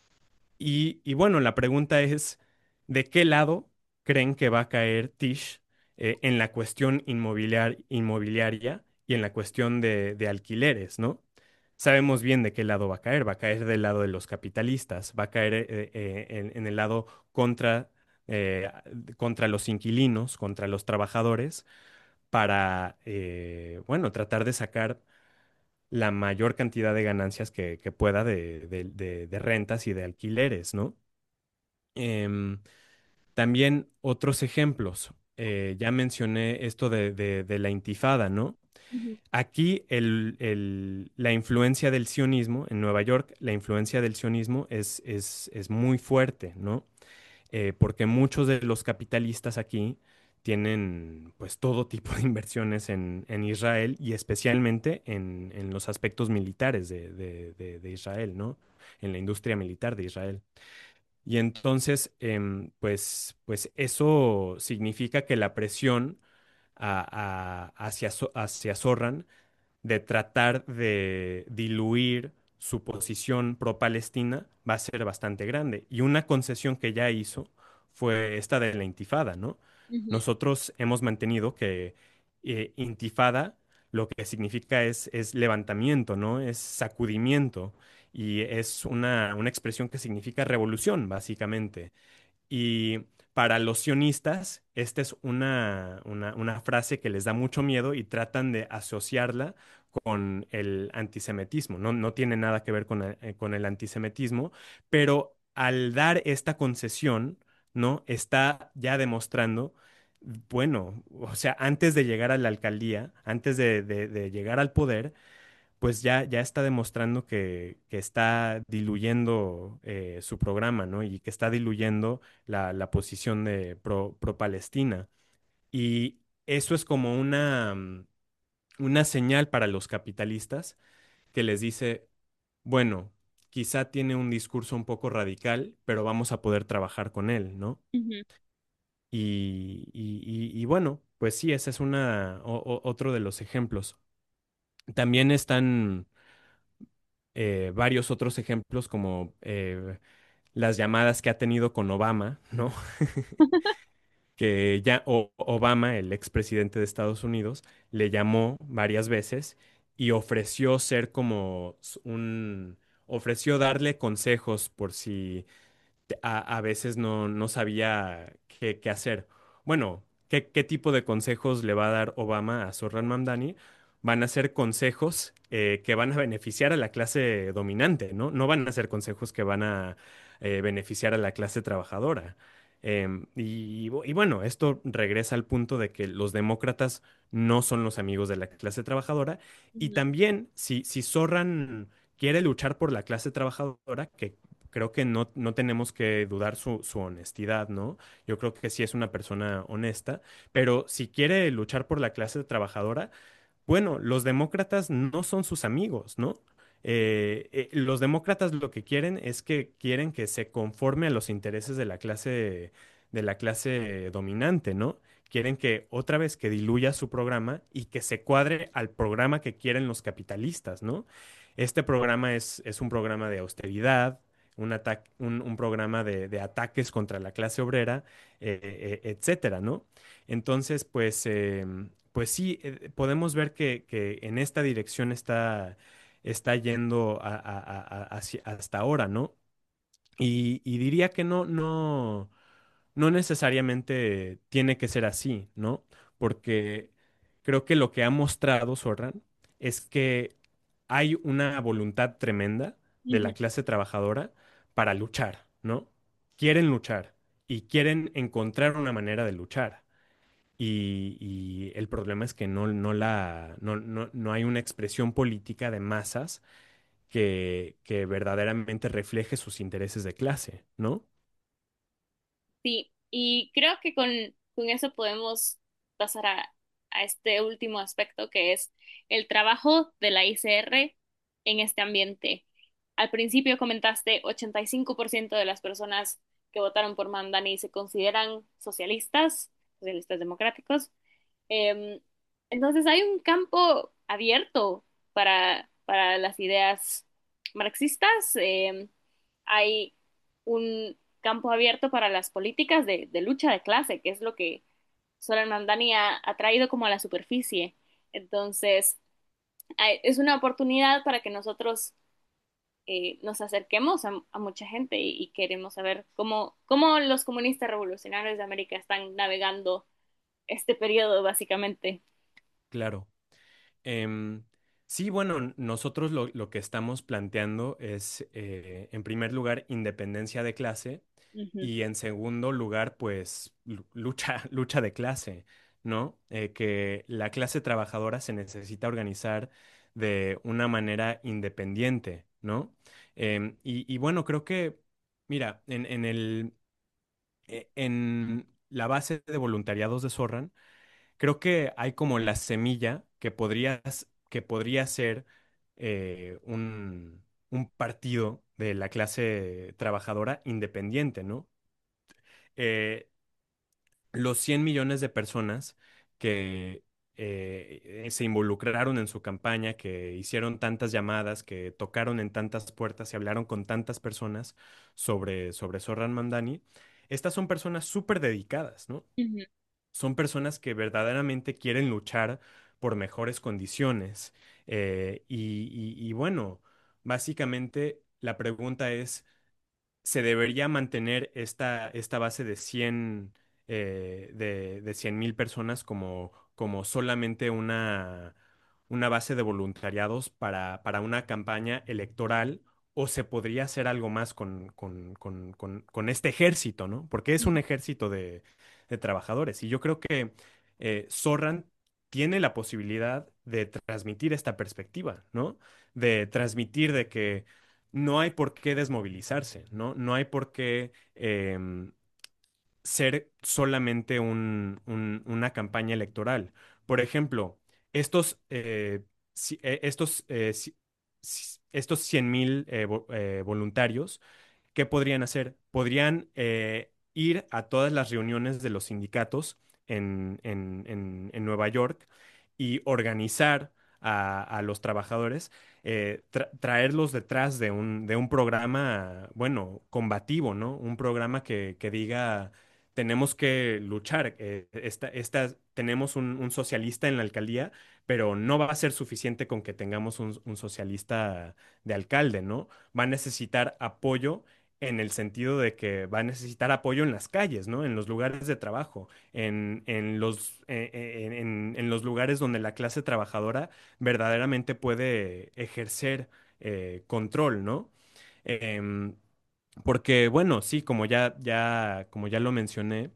Y, y bueno, la pregunta es, ¿de qué lado creen que va a caer Tish eh, en la cuestión inmobiliar- inmobiliaria y en la cuestión de, de alquileres, ¿no? Sabemos bien de qué lado va a caer, va a caer del lado de los capitalistas, va a caer eh, eh, en, en el lado contra, eh, contra los inquilinos, contra los trabajadores, para, eh, bueno, tratar de sacar la mayor cantidad de ganancias que, que pueda de, de- de- de rentas y de alquileres, ¿no? Em, También otros ejemplos. Eh, ya mencioné esto de, de- de la intifada, ¿no? ujú, Aquí el- el- la influencia del sionismo, en Nueva York, la influencia del sionismo es, es, es muy fuerte, ¿no? Eh, porque muchos de los capitalistas aquí tienen pues todo tipo de inversiones en, en Israel y especialmente en, en los aspectos militares de, de- de- de Israel, ¿no? En la industria militar de Israel. Y entonces, em, pues, pues eso significa que la presión a- a- hacia, Zo- hacia Zorran de tratar de diluir su posición pro-Palestina va a ser bastante grande. Y una concesión que ya hizo fue esta de la intifada, ¿no? ujú, Nosotros hemos mantenido que eh, intifada lo que significa es, es levantamiento, ¿no? Es sacudimiento y es una, una expresión que significa revolución, básicamente. Y para los sionistas, esta es una, una, una frase que les da mucho miedo y tratan de asociarla con el antisemitismo. No, no tiene nada que ver con el, eh, con el antisemitismo, pero al dar esta concesión, ¿no? Está ya demostrando, bueno, o sea, antes de llegar a la alcaldía, antes de, de de llegar al poder, pues ya, ya está demostrando que, que está diluyendo eh, su programa, ¿no? Y que está diluyendo la, la posición de pro, pro-Palestina. Y eso es como una, mm, una señal para los capitalistas que les dice, bueno, quizá tiene un discurso un poco radical, pero vamos a poder trabajar con él, ¿no? Ujú, Y, y- y- y bueno, pues sí, ese es una, o- o- otro de los ejemplos. También están eh, varios otros ejemplos como eh, las llamadas que ha tenido con Obama, ¿no? Que ya o- Obama, el expresidente de Estados Unidos, le llamó varias veces y ofreció ser como s- un, ofreció darle consejos por si te- a, a veces no, no sabía qué, qué hacer. Bueno, ¿qué, qué tipo de consejos le va a dar Obama a Zohran Mamdani? Van a ser consejos eh, que van a beneficiar a la clase dominante, ¿no? No van a ser consejos que van a eh, beneficiar a la clase trabajadora. Em, y, y bueno, esto regresa al punto de que los demócratas no son los amigos de la clase trabajadora. Y ujú, también, si, si Zorran quiere luchar por la clase trabajadora, que creo que no, no tenemos que dudar su, su honestidad, ¿no? Yo creo que sí es una persona honesta, pero si quiere luchar por la clase trabajadora, bueno, los demócratas no son sus amigos, ¿no? Eh, eh, los demócratas lo que quieren es que quieren que se conforme a los intereses de la clase, de la clase dominante, ¿no? Quieren que otra vez que diluya su programa y que se cuadre al programa que quieren los capitalistas, ¿no? Este programa es, es un programa de austeridad, un, ataque, un, un programa de, de ataques contra la clase obrera, eh, eh, etcétera, ¿no? Entonces, pues, em, pues sí, eh, podemos ver que, que en esta dirección está, está yendo a- a- a- a- hacia- hasta ahora, ¿no? Y, y diría que no, no, no necesariamente tiene que ser así, ¿no? Porque creo que lo que ha mostrado Sorran es que hay una voluntad tremenda de ujú. la clase trabajadora para luchar, ¿no? Quieren luchar y quieren encontrar una manera de luchar. Y, y el problema es que no, no, la, no, no, no hay una expresión política de masas que, que verdaderamente refleje sus intereses de clase, ¿no? Sí, y creo que con, con eso podemos pasar a, a este último aspecto que es el trabajo de la I C R en este ambiente. Al principio comentaste ochenta y cinco por ciento de las personas que votaron por Mandani se consideran socialistas, socialistas democráticos. Em, entonces hay un campo abierto para, para las ideas marxistas. Em, hay un campo abierto para las políticas de, de lucha de clase, que es lo que Solan Mamdani ha, ha traído como a la superficie. Entonces, hay- es una oportunidad para que nosotros eh, nos acerquemos a, a mucha gente y, y queremos saber cómo, cómo los comunistas revolucionarios de América están navegando este periodo, básicamente. Claro. Em, sí, bueno, nosotros lo, lo que estamos planteando es, eh, en primer lugar, independencia de clase Ujú, y en segundo lugar, pues, lu- lucha, lucha de clase, ¿no? Eh, que la clase trabajadora se necesita organizar de una manera independiente, ¿no? Em, y, y bueno, creo que, mira, en, en el, e- en la base de voluntariados de Sorran, creo que hay como la semilla que podrías, que podría ser eh, un, un partido de la clase trabajadora independiente, ¿no? Eh, los cien millones de personas que eh, se involucraron en su campaña, que hicieron tantas llamadas, que tocaron en tantas puertas y hablaron con tantas personas sobre, sobre Zohran Mamdani, estas son personas súper dedicadas, ¿no? ujú, Son personas que verdaderamente quieren luchar por mejores condiciones. Eh, y, y y bueno, básicamente la pregunta es, se debería mantener esta, esta base de cien eh, de, de cien mil personas como, como solamente una, una base de voluntariados para, para una campaña electoral, o se podría hacer algo más con, con, con, con, con este ejército, ¿no? Porque es un ejército de, de trabajadores. Y yo creo que eh, Zorran tiene la posibilidad de transmitir esta perspectiva, ¿no? De transmitir de que no hay por qué desmovilizarse, ¿no? No hay por qué em, ser solamente un- un- una campaña electoral. Por ejemplo, estos, eh, ci- eh, estos, eh, ci- ci- estos cien mil eh, vo- eh, voluntarios, ¿qué podrían hacer? Podrían eh, ir a todas las reuniones de los sindicatos en, en- en- en Nueva York y organizar a, a los trabajadores, eh, tra- traerlos detrás de un, de un programa, bueno, combativo, ¿no? Un programa que, que diga, tenemos que luchar, eh, esta, esta- tenemos un, un socialista en la alcaldía, pero no va a ser suficiente con que tengamos un, un socialista de alcalde, ¿no? Va a necesitar apoyo en el sentido de que va a necesitar apoyo en las calles, ¿no? En los lugares de trabajo, en, en los, eh, eh, en, en- en los lugares donde la clase trabajadora verdaderamente puede ejercer eh, control, ¿no? Em, Porque, bueno, sí, como ya, ya, como ya lo mencioné,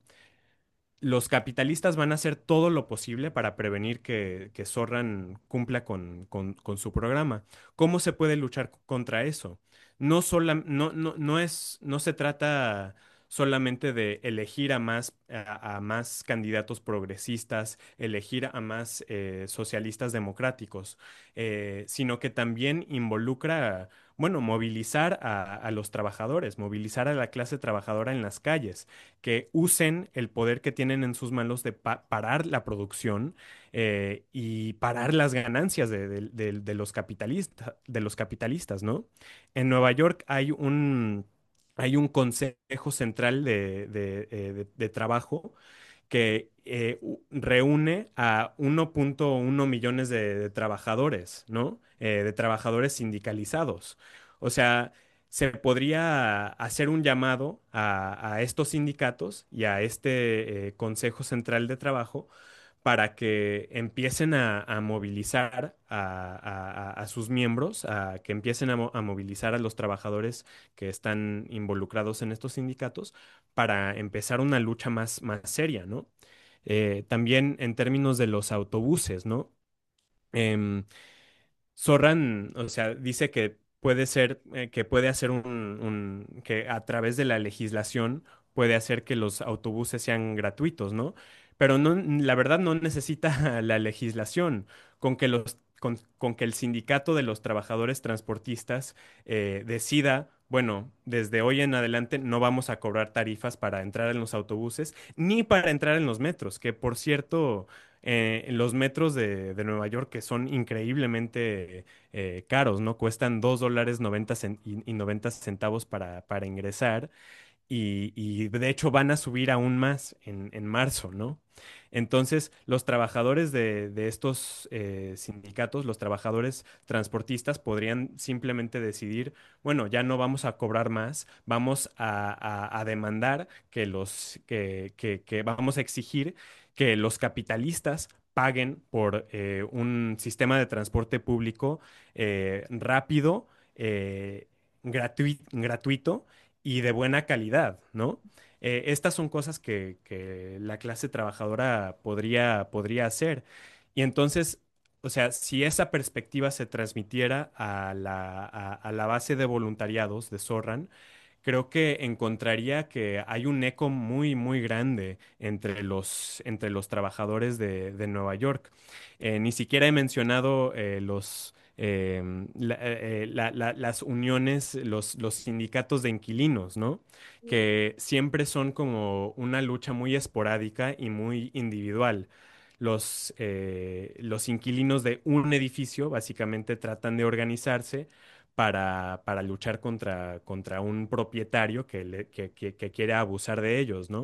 los capitalistas van a hacer todo lo posible para prevenir que, que Zorran cumpla con, con- con su programa. ¿Cómo se puede luchar c- contra eso? No, sola- no, no, no es, no se trata solamente de elegir a más, a, a más candidatos progresistas, elegir a más eh, socialistas democráticos, eh, sino que también involucra, bueno, movilizar a, a los trabajadores, movilizar a la clase trabajadora en las calles, que usen el poder que tienen en sus manos de pa- parar la producción eh, y parar las ganancias de, de- de- de los capitalistas, de los capitalistas, ¿no? En Nueva York hay un, hay un consejo central de, de- eh, de- de trabajo que eh, u- reúne a uno punto uno millones de, de trabajadores, ¿no? Eh, de trabajadores sindicalizados. O sea, se podría hacer un llamado a, a estos sindicatos y a este eh, Consejo Central de Trabajo para que empiecen a, a movilizar a, a- a- a sus miembros, a que empiecen a, mo- a movilizar a los trabajadores que están involucrados en estos sindicatos para empezar una lucha más, más seria, ¿no? Eh, también en términos de los autobuses, ¿no? Em, Zorran, o sea, dice que puede ser, eh, que puede hacer un, un- que a través de la legislación puede hacer que los autobuses sean gratuitos, ¿no? Pero no, la verdad no necesita la legislación. Con que los, con, con que el sindicato de los trabajadores transportistas eh, decida, bueno, desde hoy en adelante no vamos a cobrar tarifas para entrar en los autobuses ni para entrar en los metros, que por cierto eh, los metros de, de Nueva York, que son increíblemente eh, caros, ¿no? Cuestan dos dólares noventa cen- y, y noventa centavos para, para ingresar y, y de hecho van a subir aún más en, en marzo, ¿no? Entonces, los trabajadores de, de estos eh, sindicatos, los trabajadores transportistas, podrían simplemente decidir, bueno, ya no vamos a cobrar más, vamos a, a- a demandar que los, que, que- que vamos a exigir que los capitalistas paguen por eh, un sistema de transporte público eh, rápido, eh, gratui- gratuito y de buena calidad, ¿no? Eh, estas son cosas que, que la clase trabajadora podría, podría hacer. Y entonces, o sea, si esa perspectiva se transmitiera a la, a, a la base de voluntariados de Zorran, creo que encontraría que hay un eco muy, muy grande entre los, entre los trabajadores de, de Nueva York. Eh, ni siquiera he mencionado eh, los, em, la- eh, eh, la- la- las uniones, los, los sindicatos de inquilinos, ¿no? Que siempre son como una lucha muy esporádica y muy individual. Los, eh, los inquilinos de un edificio básicamente tratan de organizarse para, para luchar contra, contra un propietario que, le- que, que- que quiere abusar de ellos, ¿no?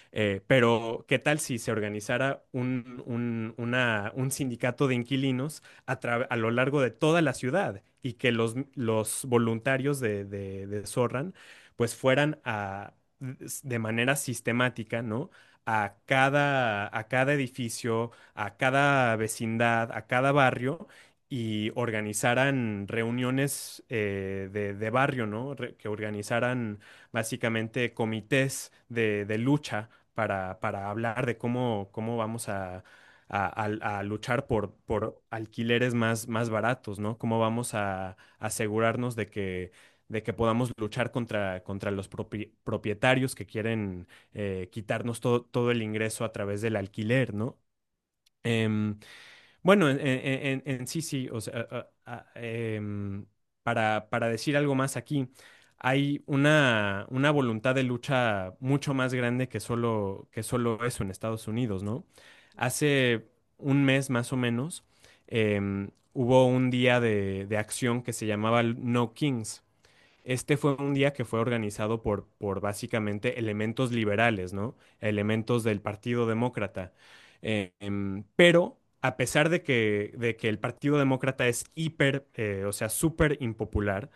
Eh, pero, ¿qué tal si se organizara un, un- una- un sindicato de inquilinos a, tra- a lo largo de toda la ciudad y que los, los voluntarios de, de, de Zorran pues fueran a, de manera sistemática, ¿no? A cada, a cada edificio, a cada vecindad, a cada barrio y organizaran reuniones eh, de, de barrio, ¿no? Re- que organizaran básicamente comités de, de lucha para, para hablar de cómo, cómo vamos a, a- a- a luchar por, por alquileres más, más baratos, ¿no? Cómo vamos a, asegurarnos de que, de que podamos luchar contra, contra los propi- propietarios que quieren eh, quitarnos todo, todo el ingreso a través del alquiler, ¿no? Em, bueno, en, en- en- en sí, sí, o sea, a- a- em, para, para decir algo más aquí, hay una, una voluntad de lucha mucho más grande que solo, que solo eso en Estados Unidos, ¿no? Hace un mes más o menos, em, hubo un día de, de acción que se llamaba No Kings. Este fue un día que fue organizado por, por básicamente elementos liberales, ¿no? Elementos del Partido Demócrata. Eh, em, pero a pesar de que, de que el Partido Demócrata es hiper, eh, o sea, súper impopular,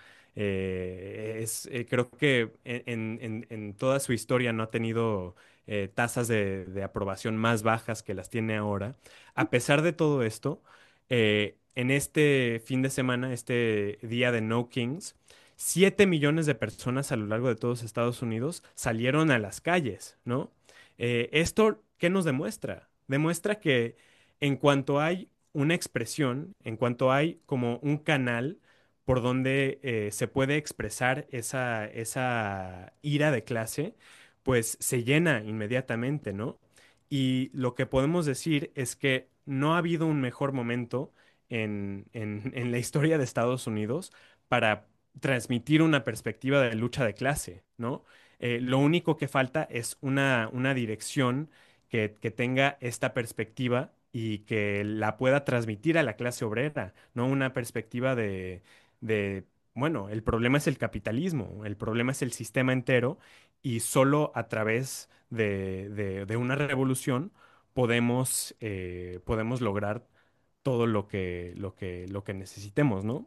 eh, es, eh, creo que en, en- en toda su historia no ha tenido eh, tasas de, de aprobación más bajas que las tiene ahora. A pesar de todo esto, eh, en este fin de semana, este día de No Kings, siete millones de personas a lo largo de todos Estados Unidos salieron a las calles, ¿no? Eh, ¿esto qué nos demuestra? Demuestra que en cuanto hay una expresión, en cuanto hay como un canal por donde eh, se puede expresar esa, esa ira de clase, pues se llena inmediatamente, ¿no? Y lo que podemos decir es que no ha habido un mejor momento en, en en la historia de Estados Unidos para transmitir una perspectiva de lucha de clase, ¿no? Eh, lo único que falta es una, una dirección que, que tenga esta perspectiva y que la pueda transmitir a la clase obrera, no una perspectiva de, de, bueno, el problema es el capitalismo, el problema es el sistema entero y solo a través de, de- de una revolución podemos, eh, podemos lograr todo lo que, lo que, lo que necesitemos, ¿no?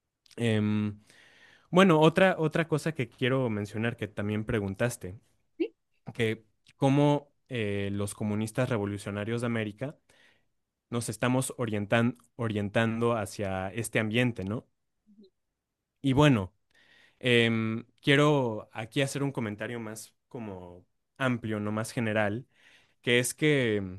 Em, bueno, otra, otra cosa que quiero mencionar que también preguntaste, Sí. que cómo eh, los comunistas revolucionarios de América nos estamos orientan- orientando hacia este ambiente, ¿no? Y bueno, em, quiero aquí hacer un comentario más como amplio, no más general, que es que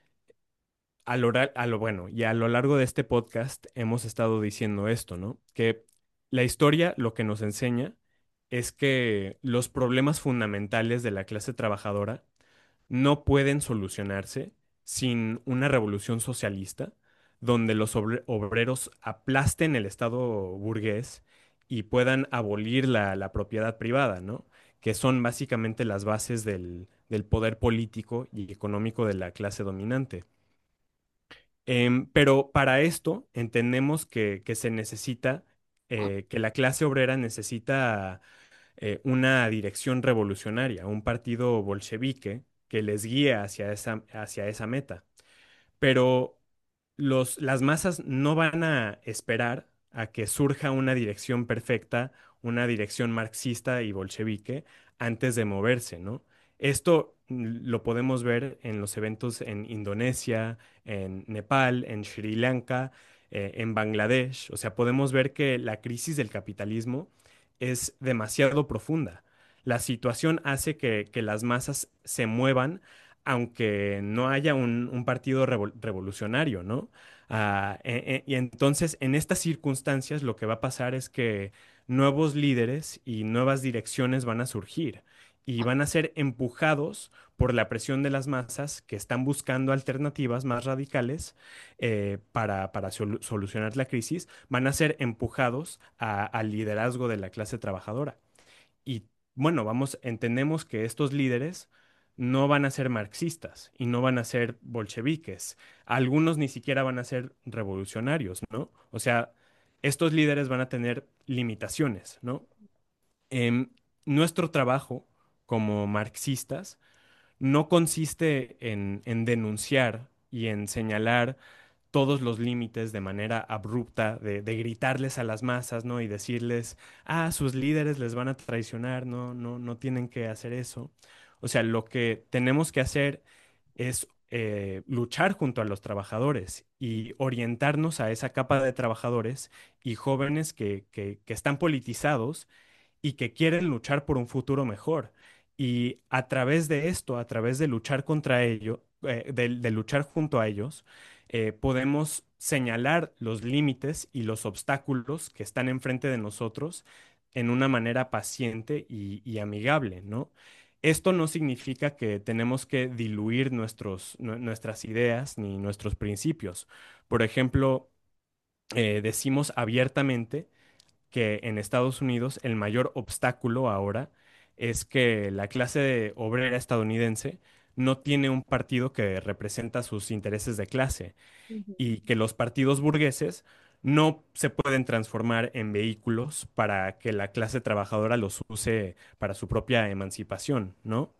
a lo, ra- a lo bueno, y a lo largo de este podcast hemos estado diciendo esto, ¿no? Que la historia lo que nos enseña es que los problemas fundamentales de la clase trabajadora no pueden solucionarse sin una revolución socialista donde los obre- obreros aplasten el Estado burgués y puedan abolir la, la propiedad privada, ¿no? Que son básicamente las bases del del poder político y económico de la clase dominante. Em, pero para esto entendemos que, que se necesita, eh, que la clase obrera necesita eh, una dirección revolucionaria, un partido bolchevique que les guíe hacia esa, hacia esa meta. Pero los, las masas no van a esperar a que surja una dirección perfecta, una dirección marxista y bolchevique antes de moverse, ¿no? Esto mm, lo podemos ver en los eventos en Indonesia, en Nepal, en Sri Lanka, eh, en Bangladesh. O sea, podemos ver que la crisis del capitalismo es demasiado profunda. La situación hace que, que las masas se muevan aunque no haya un, un partido revol- revolucionario, ¿no? Ah, e- e- y entonces, en estas circunstancias, lo que va a pasar es que nuevos líderes y nuevas direcciones van a surgir y van a ser empujados por la presión de las masas que están buscando alternativas más radicales eh, para, para solu- solucionar la crisis, van a ser empujados a- al liderazgo de la clase trabajadora. Y bueno, vamos, entendemos que estos líderes no van a ser marxistas y no van a ser bolcheviques. Algunos ni siquiera van a ser revolucionarios, ¿no? O sea, estos líderes van a tener limitaciones, ¿no? Em, Nuestro trabajo como marxistas no consiste en, en denunciar y en señalar todos los límites de manera abrupta, de, de gritarles a las masas, ¿no? Y decirles, ah, sus líderes les van a traicionar, no, no, no tienen que hacer eso. O sea, lo que tenemos que hacer es eh, luchar junto a los trabajadores y orientarnos a esa capa de trabajadores y jóvenes que, que, que están politizados y que quieren luchar por un futuro mejor. Y a través de esto, a través de luchar contra ello, eh, de, de luchar junto a ellos, eh, podemos señalar los límites y los obstáculos que están enfrente de nosotros en una manera paciente y, y amigable, ¿no? Esto no significa que tenemos que diluir nuestros, nue- nuestras ideas ni nuestros principios. Por ejemplo, eh, decimos abiertamente que en Estados Unidos el mayor obstáculo ahora es que la clase obrera estadounidense no tiene un partido que representa sus intereses de clase Ujú. y que los partidos burgueses no se pueden transformar en vehículos para que la clase trabajadora los use para su propia emancipación, ¿no?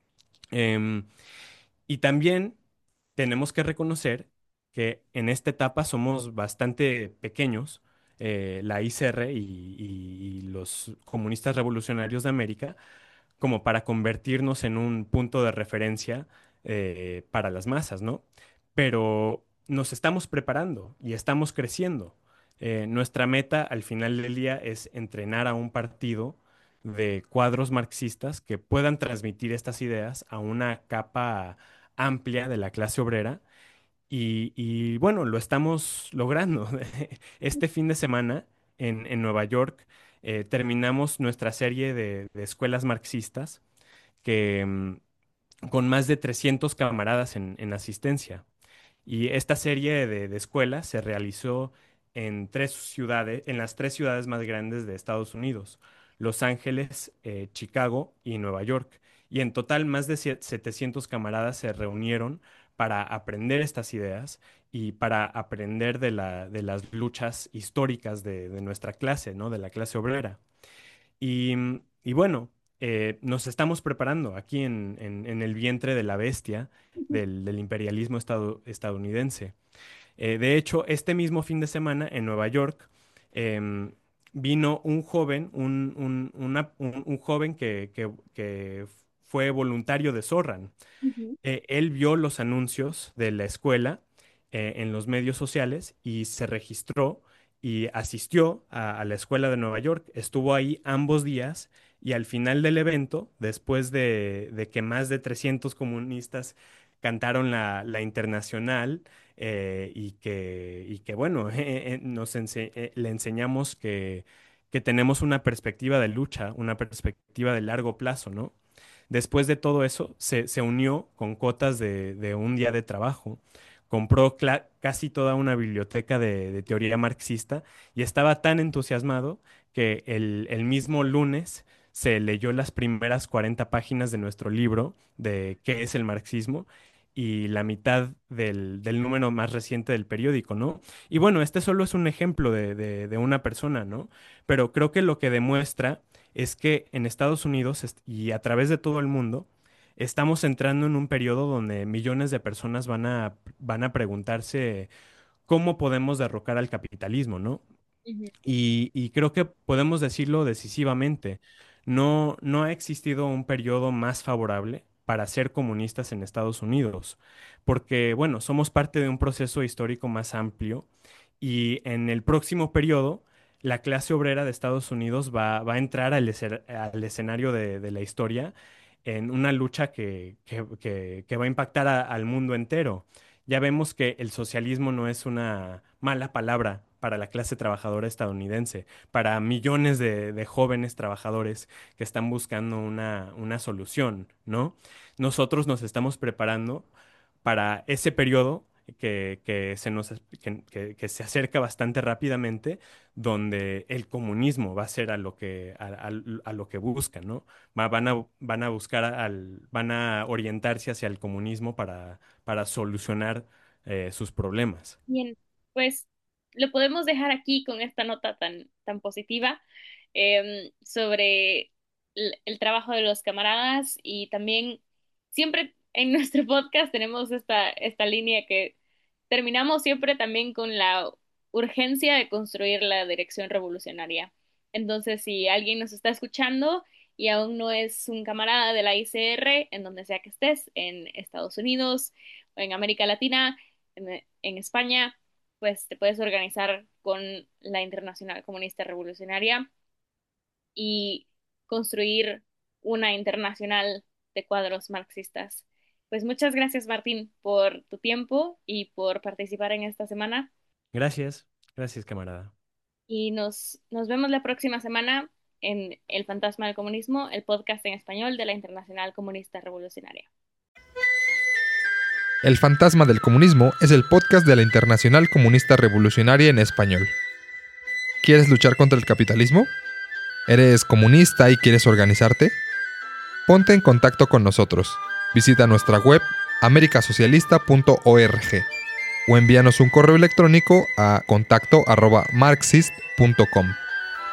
Em, y también tenemos que reconocer que en esta etapa somos bastante pequeños, eh, la I C R y, y- y los comunistas revolucionarios de América, como para convertirnos en un punto de referencia eh, para las masas, ¿no? Pero nos estamos preparando y estamos creciendo. Eh, nuestra meta al final del día es entrenar a un partido de cuadros marxistas que puedan transmitir estas ideas a una capa amplia de la clase obrera y, y, bueno, lo estamos logrando. Este fin de semana en, en Nueva York eh, terminamos nuestra serie de, de escuelas marxistas que, mm, con más de trescientos camaradas en, en asistencia. Y esta serie de, de escuelas se realizó en tres ciudades, en las tres ciudades más grandes de Estados Unidos, Los Ángeles, eh, Chicago y Nueva York. Y en total más de sie- setecientos camaradas se reunieron para aprender estas ideas y para aprender de la- de las luchas históricas de, de nuestra clase, ¿no? De la clase obrera. Y, mm, y bueno, eh, nos estamos preparando aquí en, en- en el vientre de la bestia del, del imperialismo estado- estadounidense. Eh, de hecho, este mismo fin de semana en Nueva York em, vino un joven, un, un- una- un- un joven que, que- que fue voluntario de Zorran. Ujú. Eh, él vio los anuncios de la escuela eh, en los medios sociales y se registró y asistió a, a la escuela de Nueva York. Estuvo ahí ambos días y al final del evento, después de, de que más de trescientos comunistas cantaron la, la Internacional eh, y que, y que bueno, eh, eh, nos ense- eh, le enseñamos que, que tenemos una perspectiva de lucha, una perspectiva de largo plazo, ¿no? Después de todo eso, se, se unió con cuotas de, de un día de trabajo, compró cla- casi toda una biblioteca de, de teoría marxista y estaba tan entusiasmado que el, el mismo lunes se leyó las primeras cuarenta páginas de nuestro libro de qué es el marxismo y la mitad del, del número más reciente del periódico, ¿no? Y bueno, este solo es un ejemplo de, de de una persona, ¿no? Pero creo que lo que demuestra es que en Estados Unidos est- y a través de todo el mundo estamos entrando en un periodo donde millones de personas van a, van a preguntarse cómo podemos derrocar al capitalismo, ¿no? Ujú. Y, y creo que podemos decirlo decisivamente. No, no ha existido un periodo más favorable para ser comunistas en Estados Unidos, porque, bueno, somos parte de un proceso histórico más amplio y en el próximo periodo la clase obrera de Estados Unidos va, va a entrar al, escer- al escenario de, de la historia en una lucha que, que- que- que va a impactar a- al mundo entero. Ya vemos que el socialismo no es una mala palabra para la clase trabajadora estadounidense, para millones de, de jóvenes trabajadores que están buscando una, una solución, ¿no? Nosotros nos estamos preparando para ese periodo que, que se nos, que, que- que se acerca bastante rápidamente, donde el comunismo va a ser a lo que, a, a- a lo que buscan, ¿no? Va- van a, van a buscar al, van a orientarse hacia el comunismo para, para solucionar eh, sus problemas. Bien, pues lo podemos dejar aquí con esta nota tan, tan positiva em, sobre el, el trabajo de los camaradas y también siempre en nuestro podcast tenemos esta, esta línea que terminamos siempre también con la urgencia de construir la dirección revolucionaria. Entonces, si alguien nos está escuchando y aún no es un camarada de la I C R, en donde sea que estés, en Estados Unidos o en América Latina, en, en España, pues te puedes organizar con la Internacional Comunista Revolucionaria y construir una internacional de cuadros marxistas. Pues muchas gracias, Martín, por tu tiempo y por participar en esta semana. Gracias, gracias, camarada. Y nos, nos vemos la próxima semana en El Fantasma del Comunismo, el podcast en español de la Internacional Comunista Revolucionaria. El Fantasma del Comunismo es el podcast de la Internacional Comunista Revolucionaria en español. ¿Quieres luchar contra el capitalismo? ¿Eres comunista y quieres organizarte? Ponte en contacto con nosotros. Visita nuestra web americasocialista punto org o envíanos un correo electrónico a contacto arroba marxist punto com.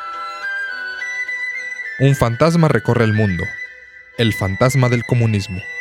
Un fantasma recorre el mundo. El fantasma del comunismo.